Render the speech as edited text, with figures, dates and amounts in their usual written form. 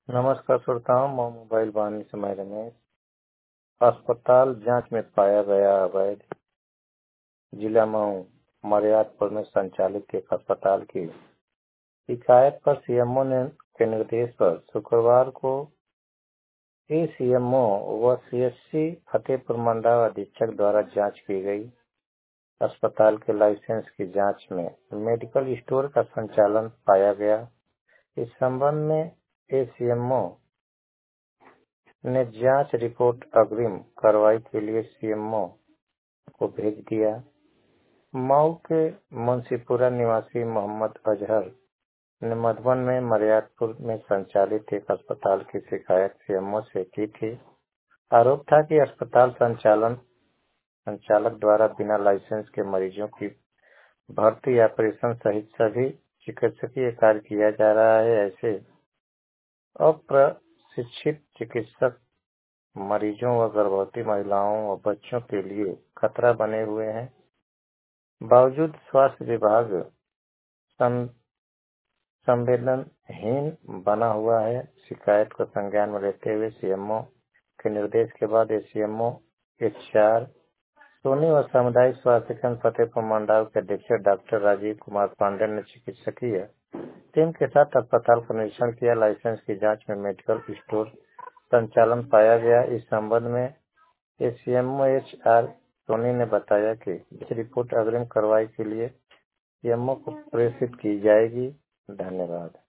नमस्कार श्रोताओं, मैं मोबाइल वाहिनी से मैं रमेश। अस्पताल जांच में पाया गया अवैध। जिला मऊ मर्यादपुर में संचालित एक अस्पताल की शिकायत पर सीएमओ के निर्देश पर शुक्रवार को एसीएमओ व सीएचसी फतेहपुर मंडल अधीक्षक द्वारा जांच की गई। अस्पताल के लाइसेंस की जांच में मेडिकल स्टोर का संचालन पाया गया। इस संबंध में एसीएमओ ने जांच रिपोर्ट अग्रिम कार्रवाई के लिए सीएमओ को भेज दिया। मऊ के मुंशीपुरा निवासी मोहम्मद अजहर ने मधुबन में मर्यादपुर में संचालित एक अस्पताल की शिकायत सीएमओ से की थी। आरोप था कि अस्पताल संचालक द्वारा बिना लाइसेंस के मरीजों की भर्ती, ऑपरेशन सहित सभी चिकित्सकीय कार्य किया जा रहा है। ऐसे अप्रशिक्षित चिकित्सक मरीजों व गर्भवती महिलाओं व बच्चों के लिए खतरा बने हुए हैं। बावजूद स्वास्थ्य विभाग संवेदनहीन बना हुआ है। शिकायत को संज्ञान में लेते हुए सीएमओ के निर्देश के बाद एसीएमओ HR सोनी व सामुदायिक स्वास्थ्य केंद्र फतेहपुर मंडाल के अधीक्षक डॉक्टर राजीव कुमार पांडे ने चिकित्सकीय टीम के साथ अस्पताल का निरीक्षण किया। लाइसेंस की जांच में मेडिकल स्टोर संचालन पाया गया। इस संबंध में एसीएमओ HR सोनी ने बताया कि इस रिपोर्ट अग्रिम कार्रवाई के लिए सीएमओ को प्रेषित की जाएगी। धन्यवाद।